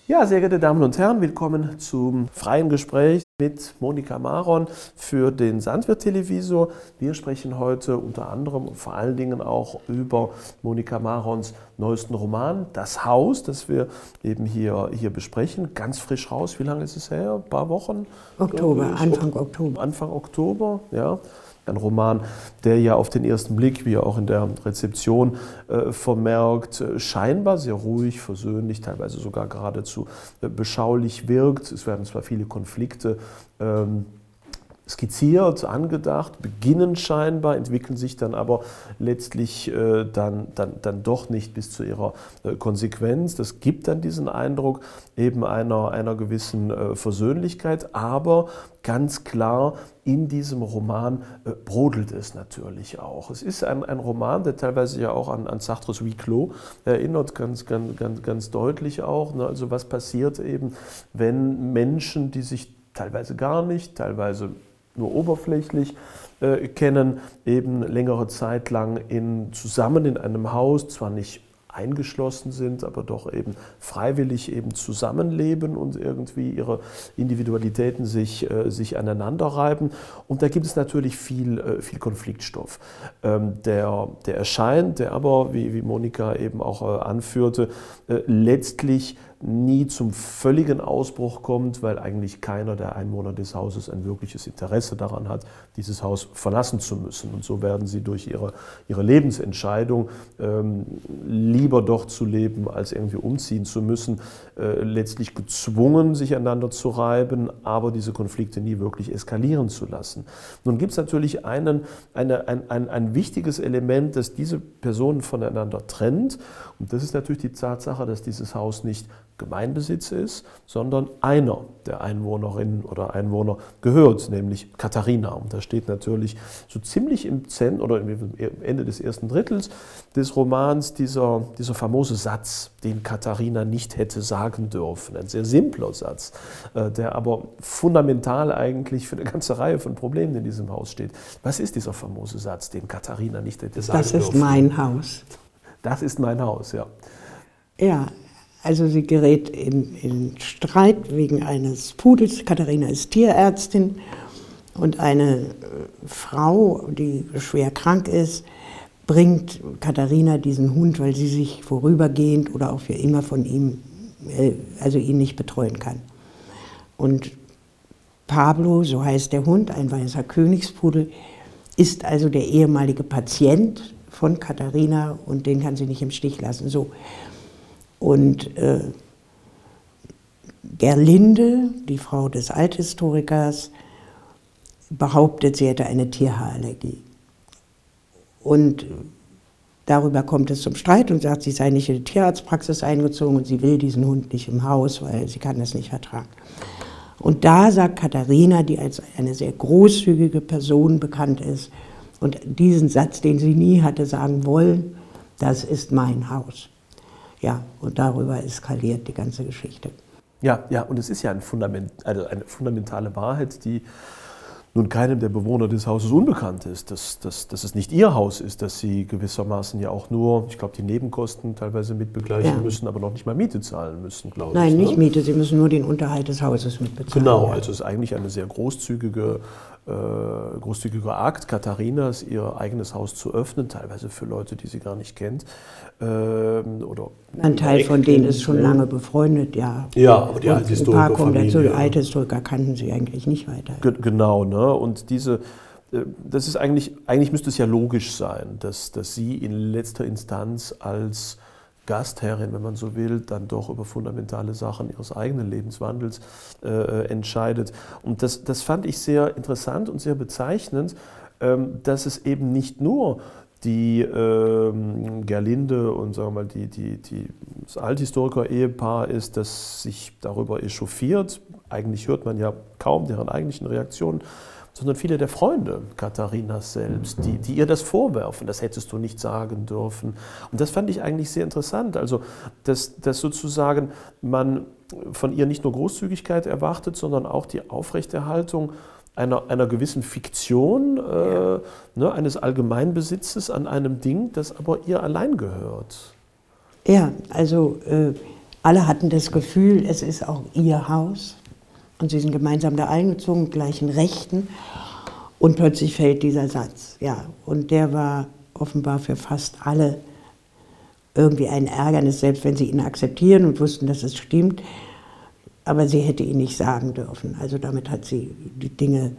Ja, sehr geehrte Damen und Herren, willkommen zum freien Gespräch mit Monika Maron für den Sandwirt-Televisor. Wir sprechen heute unter anderem und vor allen Dingen auch über Monika Marons neuesten Roman, Das Haus, das wir eben hier besprechen. Ganz frisch raus. Wie lange ist es her? Ein paar Wochen? Anfang Oktober. Anfang Oktober, ja. Ein Roman, der ja auf den ersten Blick, wie auch in der Rezeption vermerkt, scheinbar sehr ruhig, versöhnlich, teilweise sogar geradezu beschaulich wirkt. Es werden zwar viele Konflikte skizziert, angedacht, beginnen scheinbar, entwickeln sich dann aber letztlich dann doch nicht bis zu ihrer Konsequenz. Das gibt dann diesen Eindruck eben einer gewissen Versöhnlichkeit, aber ganz klar, in diesem Roman brodelt es natürlich auch. Es ist ein Roman, der teilweise ja auch an Sartres Huis Clos erinnert, ganz deutlich auch. Ne? Also was passiert eben, wenn Menschen, die sich teilweise gar nicht, teilweise nur oberflächlich kennen, eben längere Zeit lang zusammen in einem Haus, zwar nicht eingeschlossen sind, aber doch eben freiwillig eben zusammenleben und irgendwie ihre Individualitäten sich aneinander reiben. Und da gibt es natürlich viel Konfliktstoff, der erscheint, der aber, wie Monika eben auch anführte, letztlich nie zum völligen Ausbruch kommt, weil eigentlich keiner der Einwohner des Hauses ein wirkliches Interesse daran hat, dieses Haus verlassen zu müssen. Und so werden sie durch ihre Lebensentscheidung, lieber dort zu leben, als irgendwie umziehen zu müssen, letztlich gezwungen, sich aneinander zu reiben, aber diese Konflikte nie wirklich eskalieren zu lassen. Nun gibt es natürlich ein wichtiges Element, das diese Personen voneinander trennt, und das ist natürlich die Tatsache, dass dieses Haus nicht Gemeinbesitz ist, sondern einer der Einwohnerinnen oder Einwohner gehört, nämlich Katharina. Und da steht natürlich so ziemlich im Zentrum oder am Ende des ersten Drittels des Romans dieser famose Satz, den Katharina nicht hätte sagen dürfen. Ein sehr simpler Satz, der aber fundamental eigentlich für eine ganze Reihe von Problemen in diesem Haus steht. Was ist dieser famose Satz, den Katharina nicht hätte sagen dürfen? Das ist mein Haus. Das ist mein Haus, ja. Ja. Also sie gerät in Streit wegen eines Pudels. Katharina ist Tierärztin und eine Frau, die schwer krank ist, bringt Katharina diesen Hund, weil sie sich vorübergehend oder auch für immer von ihm, also ihn nicht betreuen kann. Und Pablo, so heißt der Hund, ein weißer Königspudel, ist also der ehemalige Patient von Katharina und den kann sie nicht im Stich lassen. So. Und Gerlinde, die Frau des Althistorikers, behauptet, sie hätte eine Tierhaarallergie. Und darüber kommt es zum Streit und sagt, sie sei nicht in die Tierarztpraxis eingezogen und sie will diesen Hund nicht im Haus, weil sie kann das nicht vertragen. Und da sagt Katharina, die als eine sehr großzügige Person bekannt ist und diesen Satz, den sie nie hatte sagen wollen, das ist mein Haus. Ja, und darüber eskaliert die ganze Geschichte. Ja, und es ist ja eine fundamentale Wahrheit, die nun keinem der Bewohner des Hauses unbekannt ist, dass es nicht ihr Haus ist, dass sie gewissermaßen ja auch nur, ich glaube, die Nebenkosten teilweise mitbegleichen müssen, aber noch nicht mal Miete zahlen müssen, glaube ich. Nein, nicht Miete, sie müssen nur den Unterhalt des Hauses mitbezahlen. Genau, also es ist eigentlich eine sehr großzügiger Akt Katharinas, ihr eigenes Haus zu öffnen, teilweise für Leute, die sie gar nicht kennt. Ein Teil von denen ist schon lange befreundet, ja. Ja, aber die Althistoriker. Ein paar kommen dazu, die Althistoriker kannten sie eigentlich nicht weiter. Genau, ne? Und das ist eigentlich müsste es ja logisch sein, dass sie in letzter Instanz als Gastherrin, wenn man so will, dann doch über fundamentale Sachen ihres eigenen Lebenswandels entscheidet. Und das fand ich sehr interessant und sehr bezeichnend, dass es eben nicht nur die Gerlinde und sagen wir mal das Althistoriker-Ehepaar ist, das sich darüber echauffiert. Eigentlich hört man ja kaum deren eigentlichen Reaktionen, sondern viele der Freunde Katharinas selbst, die ihr das vorwerfen, das hättest du nicht sagen dürfen. Und das fand ich eigentlich sehr interessant, also dass sozusagen man von ihr nicht nur Großzügigkeit erwartet, sondern auch die Aufrechterhaltung einer gewissen Fiktion, eines Allgemeinbesitzes an einem Ding, das aber ihr allein gehört. Ja, also Alle hatten das Gefühl, es ist auch ihr Haus. Und sie sind gemeinsam da eingezogen, mit gleichen Rechten. Und plötzlich fällt dieser Satz. Ja, und der war offenbar für fast alle irgendwie ein Ärgernis, selbst wenn sie ihn akzeptieren und wussten, dass es stimmt. Aber sie hätte ihn nicht sagen dürfen. Also damit hat sie die Dinge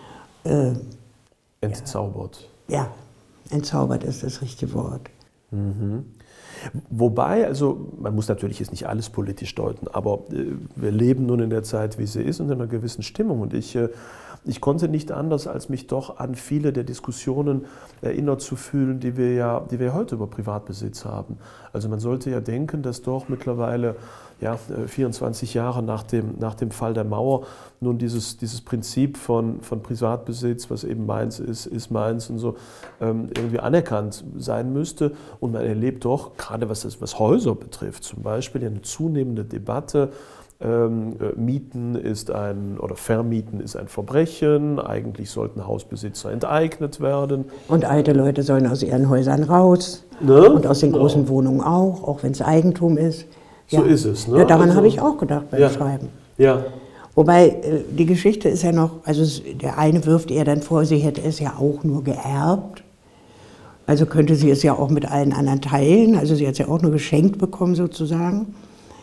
entzaubert. Ja, entzaubert ist das richtige Wort. Mhm. Wobei, also man muss natürlich jetzt nicht alles politisch deuten, aber wir leben nun in der Zeit, wie sie ist und in einer gewissen Stimmung. Und ich konnte nicht anders, als mich doch an viele der Diskussionen erinnert zu fühlen, die wir heute über Privatbesitz haben. Also man sollte ja denken, dass doch mittlerweile 24 Jahre nach dem Fall der Mauer nun dieses Prinzip von Privatbesitz, was eben meins ist meins und so, irgendwie anerkannt sein müsste. Und man erlebt doch, gerade was Häuser betrifft, zum Beispiel eine zunehmende Debatte. Mieten oder Vermieten ist ein Verbrechen, eigentlich sollten Hausbesitzer enteignet werden. Und alte Leute sollen aus ihren Häusern raus, ne? Und aus den großen Wohnungen auch wenn es Eigentum ist. So ist es. Ne? Ja, daran habe ich auch gedacht beim Schreiben. Ja. Wobei, die Geschichte ist ja noch, also der eine wirft ihr dann vor, sie hätte es ja auch nur geerbt. Also könnte sie es ja auch mit allen anderen teilen, also sie hat es ja auch nur geschenkt bekommen sozusagen.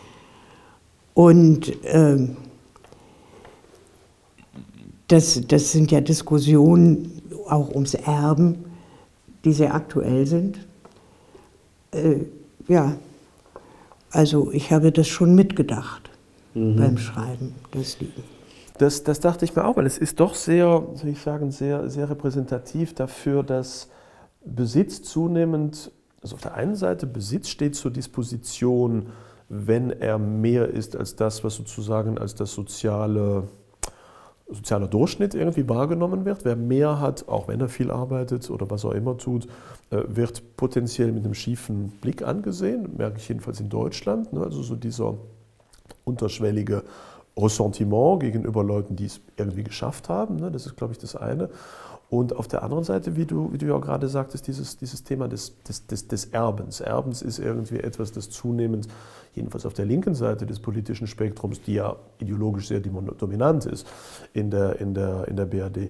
Und das sind ja Diskussionen auch ums Erben, die sehr aktuell sind. Also ich habe das schon mitgedacht beim Schreiben des Lieden. Das dachte ich mir auch, weil es ist doch sehr, soll ich sagen, sehr, sehr repräsentativ dafür, dass Besitz zunehmend, also auf der einen Seite Besitz steht zur Disposition, wenn er mehr ist als das, was sozusagen als das sozialer Durchschnitt irgendwie wahrgenommen wird. Wer mehr hat, auch wenn er viel arbeitet oder was auch immer tut, wird potenziell mit einem schiefen Blick angesehen, merke ich jedenfalls in Deutschland. Also so dieser unterschwellige Ressentiment gegenüber Leuten, die es irgendwie geschafft haben, das ist, glaube ich, das eine. Und auf der anderen Seite, wie du ja gerade sagtest, dieses Thema des Erbens. Erbens ist irgendwie etwas, das zunehmend, jedenfalls auf der linken Seite des politischen Spektrums, die ja ideologisch sehr dominant ist in der BRD,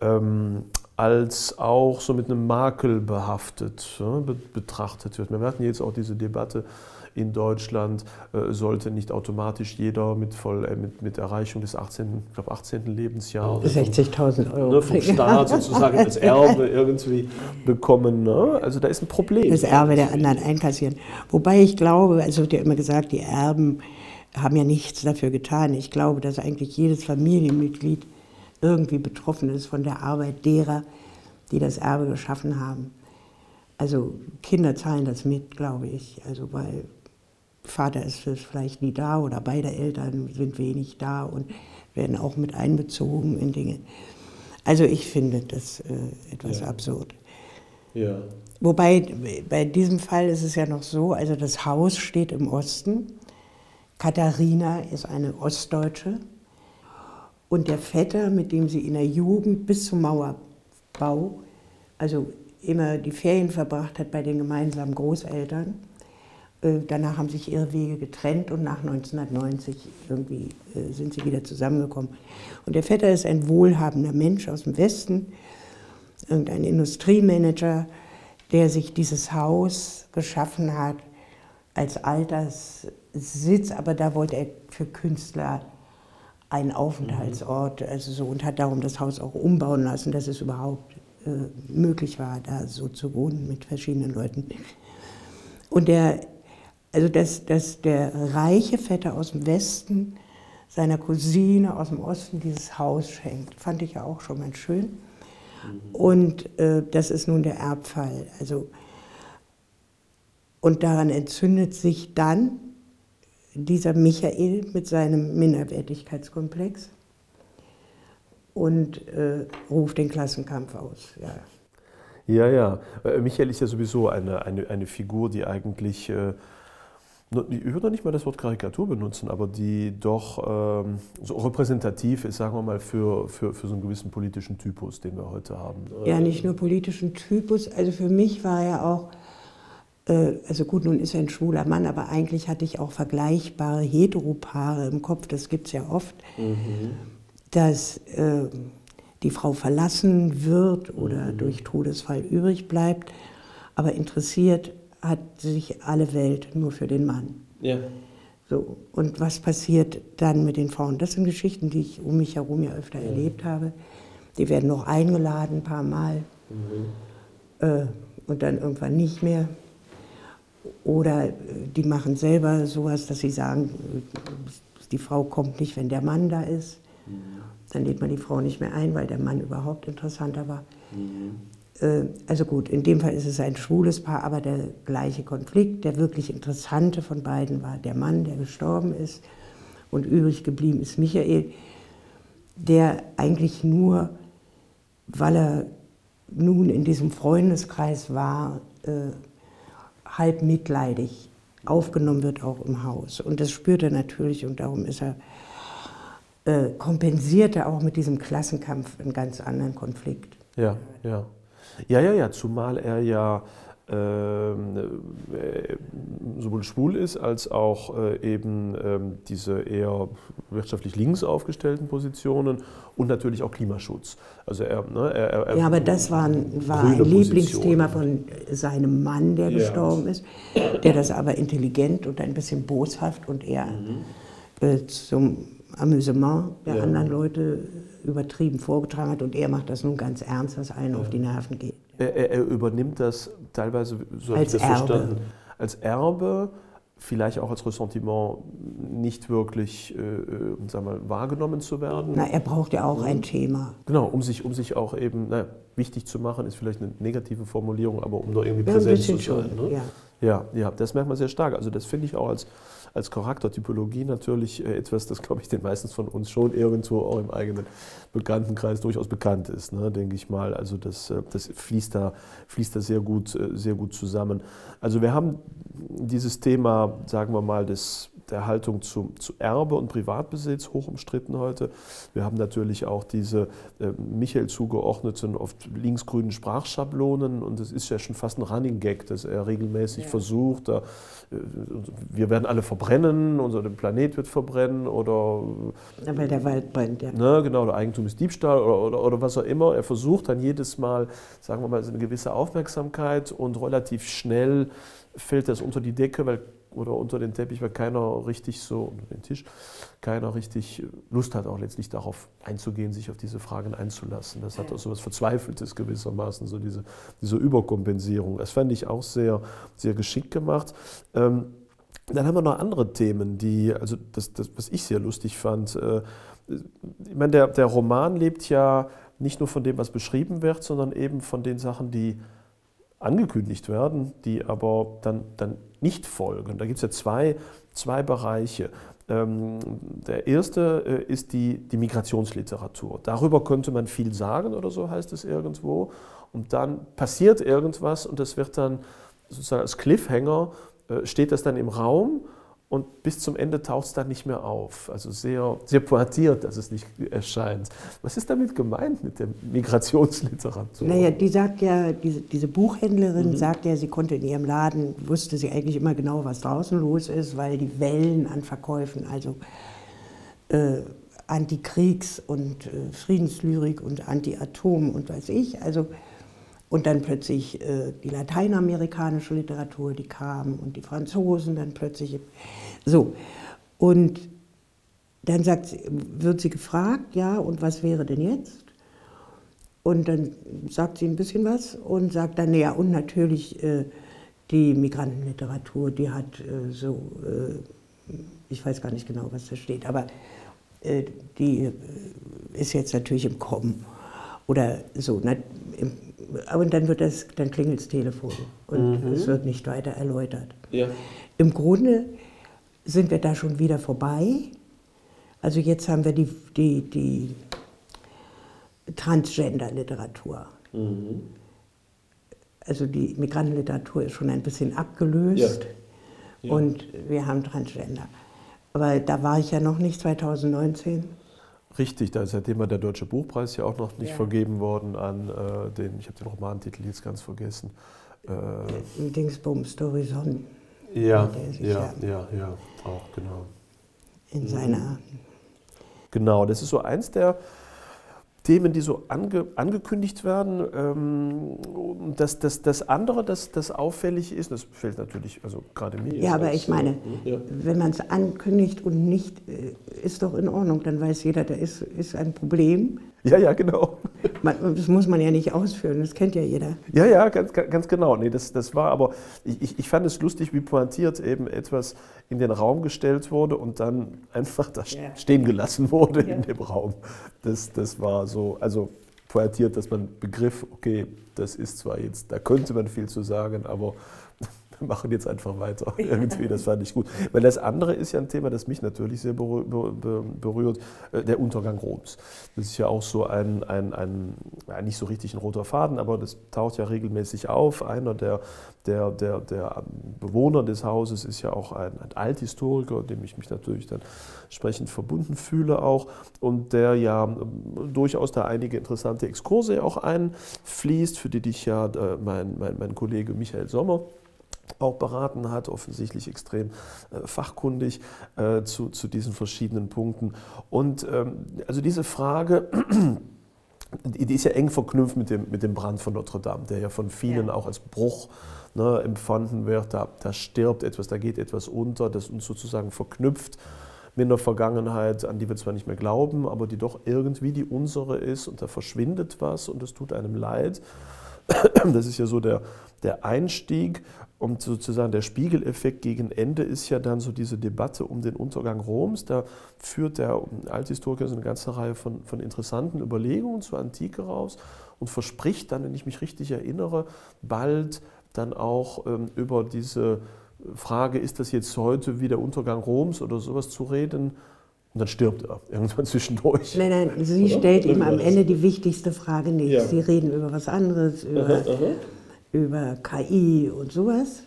als auch so mit einem Makel behaftet betrachtet wird. Wir hatten jetzt auch diese Debatte in Deutschland, sollte nicht automatisch jeder mit Erreichung des 18. Lebensjahres 60.000 Euro vom Staat sozusagen als Erbe irgendwie bekommen. Ne? Also da ist ein Problem. Das Erbe der anderen einkassieren. Wobei ich glaube, also wird ja immer gesagt, die Erben haben ja nichts dafür getan. Ich glaube, dass eigentlich jedes Familienmitglied irgendwie betroffen ist von der Arbeit derer, die das Erbe geschaffen haben. Also Kinder zahlen das mit, glaube ich. Also weil Vater ist vielleicht nie da oder beide Eltern sind wenig da und werden auch mit einbezogen in Dinge. Also ich finde das etwas absurd. Ja. Wobei bei diesem Fall ist es ja noch so, also das Haus steht im Osten, Katharina ist eine Ostdeutsche und der Vetter, mit dem sie in der Jugend bis zum Mauerbau, also immer die Ferien verbracht hat bei den gemeinsamen Großeltern. Danach haben sich ihre Wege getrennt und nach 1990 irgendwie sind sie wieder zusammengekommen. Und der Vetter ist ein wohlhabender Mensch aus dem Westen, irgendein Industriemanager, der sich dieses Haus geschaffen hat als Alterssitz, aber da wollte er für Künstler einen Aufenthaltsort, also so, und hat darum das Haus auch umbauen lassen, dass es überhaupt möglich war, da so zu wohnen mit verschiedenen Leuten. Und dass der reiche Vetter aus dem Westen seiner Cousine aus dem Osten dieses Haus schenkt, fand ich ja auch schon ganz schön. Und das ist nun der Erbfall. Also, und daran entzündet sich dann dieser Michael mit seinem Minderwertigkeitskomplex und ruft den Klassenkampf aus. Ja. Michael ist ja sowieso eine Figur, die eigentlich, ich würde noch nicht mal das Wort Karikatur benutzen, aber die doch so repräsentativ ist, sagen wir mal, für so einen gewissen politischen Typus, den wir heute haben. Ja, nicht nur politischen Typus, also für mich war ja auch Also gut, nun ist er ein schwuler Mann, aber eigentlich hatte ich auch vergleichbare Heteropaare im Kopf, das gibt es ja oft, dass die Frau verlassen wird oder durch Todesfall übrig bleibt, aber interessiert hat sich alle Welt nur für den Mann. Ja. So, und was passiert dann mit den Frauen? Das sind Geschichten, die ich um mich herum ja öfter erlebt habe. Die werden noch eingeladen ein paar Mal und dann irgendwann nicht mehr. Oder die machen selber sowas, dass sie sagen, die Frau kommt nicht, wenn der Mann da ist. Dann lädt man die Frau nicht mehr ein, weil der Mann überhaupt interessanter war. Also gut, in dem Fall ist es ein schwules Paar, aber der gleiche Konflikt. Der wirklich Interessante von beiden war der Mann, der gestorben ist. Und übrig geblieben ist Michael, der eigentlich nur, weil er nun in diesem Freundeskreis war, halb mitleidig aufgenommen wird, auch im Haus. Und das spürt er natürlich und darum ist er, kompensiert er auch mit diesem Klassenkampf einen ganz anderen Konflikt. Ja, ja. Ja, zumal er ja sowohl schwul ist, als auch eben diese eher wirtschaftlich links aufgestellten Positionen und natürlich auch Klimaschutz. Also ja, aber das war ein Lieblingsthema von seinem Mann, der gestorben ist, der das aber intelligent und ein bisschen boshaft und eher zum Amüsement der anderen Leute übertrieben vorgetragen hat und er macht das nun ganz ernst, was allen auf die Nerven geht. Er übernimmt das teilweise, so habe ich das verstanden, als Erbe, vielleicht auch als Ressentiment, nicht wirklich sagen wir mal, wahrgenommen zu werden. Na, er braucht ja auch ein Thema. Genau, um sich auch eben wichtig zu machen, ist vielleicht eine negative Formulierung, aber um da irgendwie präsent zu sein. Schon, ne? Ja, das merkt man sehr stark. Also das finde ich auch als Charaktertypologie natürlich etwas, das, glaube ich, den meisten von uns schon irgendwo auch im eigenen Bekanntenkreis durchaus bekannt ist, ne, denke ich mal. Also das fließt da sehr gut zusammen. Also wir haben dieses Thema, sagen wir mal, der Haltung zu Erbe und Privatbesitz hoch umstritten heute. Wir haben natürlich auch diese Michael zugeordneten, oft linksgrünen Sprachschablonen und es ist ja schon fast ein Running Gag, dass er regelmäßig versucht, wir werden alle verbrennen, unser Planet wird verbrennen oder... Weil der Wald brennt, ja. Ne, genau, oder Eigentum ist Diebstahl oder was auch immer. Er versucht dann jedes Mal, sagen wir mal, so eine gewisse Aufmerksamkeit und relativ schnell fällt das unter die Decke, oder unter den Teppich, weil keiner richtig unter den Tisch, keiner richtig Lust hat, auch letztlich darauf einzugehen, sich auf diese Fragen einzulassen. Das hat auch so etwas Verzweifeltes gewissermaßen, so diese Überkompensierung. Das fand ich auch sehr, sehr geschickt gemacht. Dann haben wir noch andere Themen, also das was ich sehr lustig fand. Ich meine, der Roman lebt ja nicht nur von dem, was beschrieben wird, sondern eben von den Sachen, die angekündigt werden, die aber dann nicht folgen. Da gibt es ja zwei Bereiche. Der erste ist die Migrationsliteratur. Darüber könnte man viel sagen oder so heißt es irgendwo. Und dann passiert irgendwas und das wird dann sozusagen als Cliffhanger, steht das dann im Raum und bis zum Ende taucht es dann nicht mehr auf. Also sehr, sehr pointiert, dass es nicht erscheint. Was ist damit gemeint mit der Migrationsliteratur? Naja, die sagt ja, diese Buchhändlerin sagt ja, sie konnte in ihrem Laden, wusste sie eigentlich immer genau, was draußen los ist, weil die Wellen an Verkäufen, also Antikriegs- und Friedenslyrik und Anti-Atom und weiß ich, also und dann plötzlich die lateinamerikanische Literatur, die kam und die Franzosen dann plötzlich so. Und dann wird sie gefragt, ja, und was wäre denn jetzt? Und dann sagt sie ein bisschen was und sagt dann, ja, und natürlich die Migrantenliteratur, die hat ich weiß gar nicht genau, was da steht, aber die ist jetzt natürlich im Kommen. Oder so. Und dann klingelt das Telefon und es wird nicht weiter erläutert. Ja. Im Grunde sind wir da schon wieder vorbei. Also jetzt haben wir die Transgender-Literatur. Also die Migrantenliteratur ist schon ein bisschen abgelöst und wir haben Transgender. Aber da war ich ja noch nicht 2019. Richtig, seitdem war der Deutsche Buchpreis ja auch noch nicht vergeben worden an ich habe den Romantitel jetzt ganz vergessen, Dingsbums, Horizont. Ja, Der sich ja, auch genau. in seiner... Genau, das ist so eins der Themen, die so angekündigt werden. Das andere, das auffällig ist, das fällt natürlich, also gerade mir. Ja, aber ich meine, wenn man es ankündigt und nicht, ist doch in Ordnung, dann weiß jeder, da ist ein Problem. Ja, genau. Das muss man ja nicht ausführen, das kennt ja jeder. Ja, ganz genau. Nee, das war aber, ich fand es lustig, wie pointiert eben etwas in den Raum gestellt wurde und dann einfach da stehen gelassen wurde in dem Raum. Das war so, also pointiert, dass man begriff, okay, das ist zwar jetzt, da könnte man viel zu sagen, aber wir machen jetzt einfach weiter. Irgendwie, das fand ich gut. Weil das andere ist ja ein Thema, das mich natürlich sehr berührt, der Untergang Roms. Das ist ja auch so ein nicht so richtig ein roter Faden, aber das taucht ja regelmäßig auf. Einer der Bewohner des Hauses ist ja auch ein Althistoriker, dem ich mich natürlich dann entsprechend verbunden fühle auch und der ja durchaus da einige interessante Exkurse auch einfließt, für die dich ja mein Kollege Michael Sommer auch beraten hat, offensichtlich extrem fachkundig zu diesen verschiedenen Punkten. Und also diese Frage, die ist ja eng verknüpft mit dem Brand von Notre Dame, der ja von vielen auch als Bruch empfunden wird. Da stirbt etwas, da geht etwas unter, das uns sozusagen verknüpft mit einer Vergangenheit, an die wir zwar nicht mehr glauben, aber die doch irgendwie die unsere ist und da verschwindet was und es tut einem leid. Das ist ja so der Einstieg und sozusagen der Spiegeleffekt gegen Ende ist ja dann so diese Debatte um den Untergang Roms. Da führt der Althistoriker so eine ganze Reihe von interessanten Überlegungen zur Antike raus und verspricht dann, wenn ich mich richtig erinnere, bald dann auch über diese Frage, ist das jetzt heute wie der Untergang Roms oder sowas zu reden? Und dann stirbt er irgendwann zwischendurch. Nein, sie stellt ihm am Ende die wichtigste Frage nicht. Ja. Sie reden über was anderes, über KI und sowas.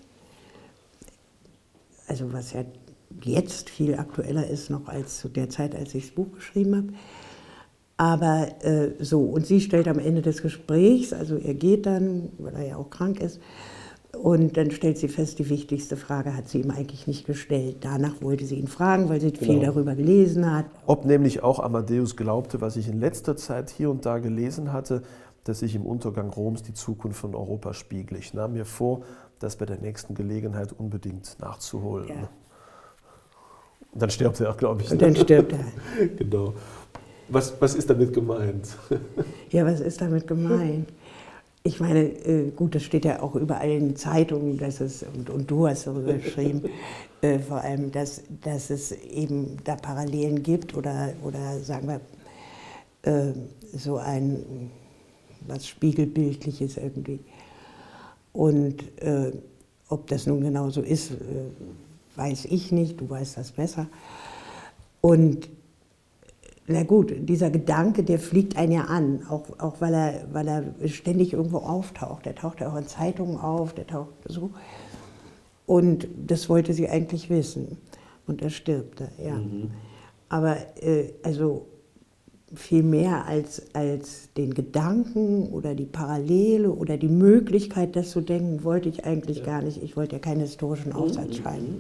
Also was ja jetzt viel aktueller ist noch als zu der Zeit, als ich das Buch geschrieben habe. Aber so, und sie stellt am Ende des Gesprächs, also er geht dann, weil er ja auch krank ist, und dann stellt sie fest, die wichtigste Frage hat sie ihm eigentlich nicht gestellt. Danach wollte sie ihn fragen, weil sie viel darüber gelesen hat. Ob nämlich auch Amadeus glaubte, was ich in letzter Zeit hier und da gelesen hatte, dass sich im Untergang Roms die Zukunft von Europa spiegelt. Ich nahm mir vor, das bei der nächsten Gelegenheit unbedingt nachzuholen. Ja. Und dann stirbt er, glaube ich. Und dann stirbt er. Genau. Was ist damit gemeint? Ja, was ist damit gemeint? Ich meine, gut, das steht ja auch überall in den Zeitungen, dass es, und du hast darüber geschrieben, vor allem, dass es eben da Parallelen gibt oder sagen wir, so ein, was Spiegelbildliches irgendwie. Und ob das nun genau so ist, weiß ich nicht, du weißt das besser. Und na gut, dieser Gedanke, der fliegt einen ja an, auch weil er ständig irgendwo auftaucht. Der taucht ja auch in Zeitungen auf, der taucht so. Und das wollte sie eigentlich wissen. Und er stirbt da, ja. Aber also viel mehr als den Gedanken oder die Parallele oder die Möglichkeit, das zu denken, wollte ich eigentlich gar nicht. Ich wollte ja keinen historischen Aufsatz schreiben.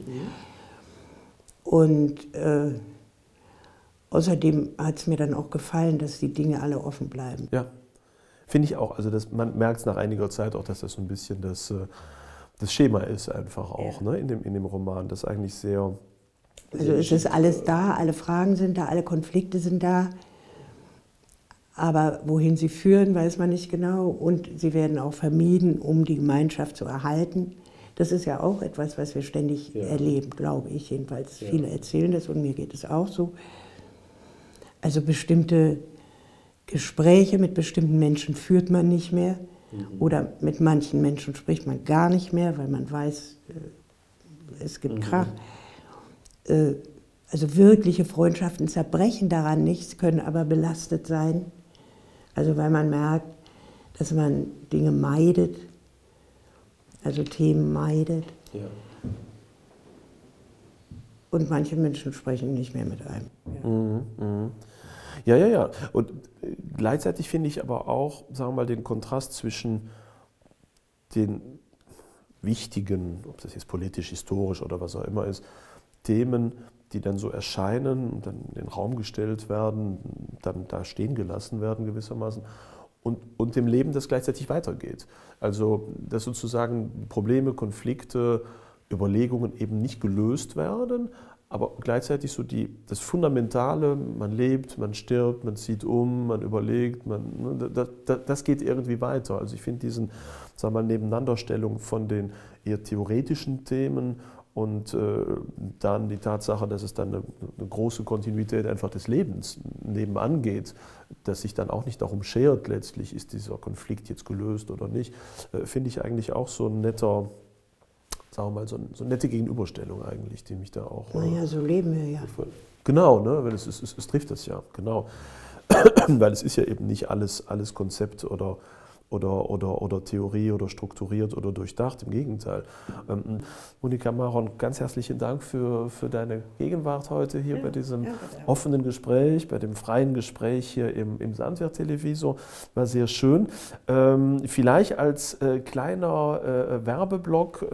Und außerdem hat es mir dann auch gefallen, dass die Dinge alle offen bleiben. Ja, finde ich auch. Also man merkt es nach einiger Zeit auch, dass das so ein bisschen das Schema ist einfach auch, ne, in dem Roman, das eigentlich sehr... Also es ist alles da, alle Fragen sind da, alle Konflikte sind da, aber wohin sie führen, weiß man nicht genau und sie werden auch vermieden, um die Gemeinschaft zu erhalten. Das ist ja auch etwas, was wir ständig erleben, glaube ich jedenfalls. Viele erzählen das und mir geht es auch so. Also bestimmte Gespräche mit bestimmten Menschen führt man nicht mehr oder mit manchen Menschen spricht man gar nicht mehr, weil man weiß, es gibt Krach. Also wirkliche Freundschaften zerbrechen daran nicht, können aber belastet sein. Also weil man merkt, dass man Dinge meidet, also Themen meidet. Ja. Und manche Menschen sprechen nicht mehr mit einem. Ja. Und gleichzeitig finde ich aber auch, sagen wir mal, den Kontrast zwischen den wichtigen, ob das jetzt politisch, historisch oder was auch immer ist, Themen, die dann so erscheinen und dann in den Raum gestellt werden, dann da stehen gelassen werden gewissermaßen und dem Leben, das gleichzeitig weitergeht. Also dass sozusagen Probleme, Konflikte, Überlegungen eben nicht gelöst werden, aber gleichzeitig so das Fundamentale, man lebt, man stirbt, man zieht um, man überlegt, das geht irgendwie weiter. Also ich finde diesen, sagen wir mal, Nebeneinanderstellung von den eher theoretischen Themen und dann die Tatsache, dass es dann eine große Kontinuität einfach des Lebens nebenan geht, dass sich dann auch nicht darum schert, letztlich ist dieser Konflikt jetzt gelöst oder nicht, finde ich eigentlich auch so ein netter, sagen wir mal, so eine nette Gegenüberstellung eigentlich, die mich da auch... Naja, so leben wir ja. Genau, ne, weil es trifft das ja, genau. Weil es ist ja eben nicht alles Konzept oder Theorie oder strukturiert oder durchdacht, im Gegenteil. Monika Maron, ganz herzlichen Dank für deine Gegenwart heute hier bei diesem offenen Gespräch, bei dem freien Gespräch hier im Sandwirt-Televisor. War sehr schön. Vielleicht als kleiner Werbeblock,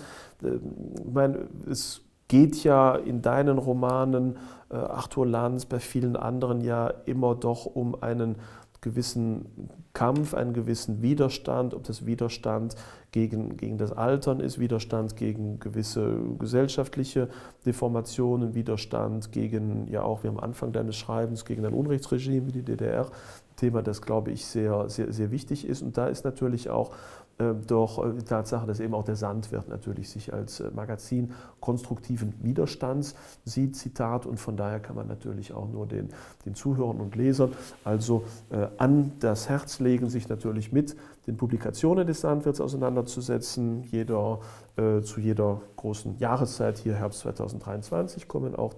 ich meine, es geht ja in deinen Romanen, Arthur Lanz, bei vielen anderen ja immer doch um einen gewissen Kampf, einen gewissen Widerstand, ob das Widerstand gegen das Altern ist, Widerstand gegen gewisse gesellschaftliche Deformationen, Widerstand gegen, ja auch wie am Anfang deines Schreibens, gegen ein Unrechtsregime wie die DDR, Thema, das, glaube ich, sehr, sehr, sehr wichtig ist. Und da ist natürlich auch doch die Tatsache, dass eben auch der Sandwirt natürlich sich als Magazin konstruktiven Widerstands sieht, Zitat, und von daher kann man natürlich auch nur den Zuhörern und Lesern also an das Herz legen, sich natürlich mit den Publikationen des Sandwirts auseinanderzusetzen. Zu jeder großen Jahreszeit, hier Herbst 2023, kommen auch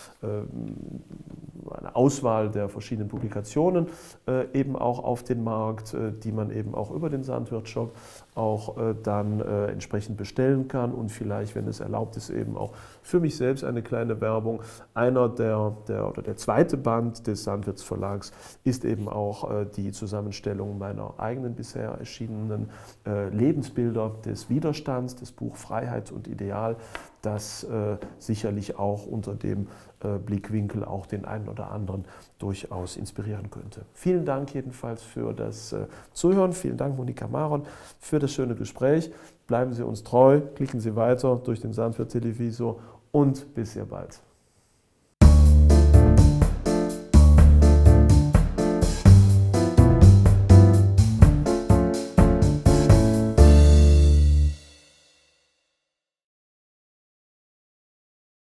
eine Auswahl der verschiedenen Publikationen eben auch auf den Markt, die man eben auch über den Sandwirt-Shop auch dann entsprechend bestellen kann und vielleicht, wenn es erlaubt ist, eben auch für mich selbst eine kleine Werbung. Der zweite Band des Sandwirts Verlags ist eben auch die Zusammenstellung meiner eigenen bisher erschienenen Lebensbilder des Widerstands, das Buch Freiheit und Ideal, das sicherlich auch unter dem Blickwinkel auch den einen oder anderen durchaus inspirieren könnte. Vielen Dank jedenfalls für das Zuhören. Vielen Dank, Monika Maron, für das schöne Gespräch. Bleiben Sie uns treu, klicken Sie weiter durch den Sandwirt-Televisor und bis sehr bald.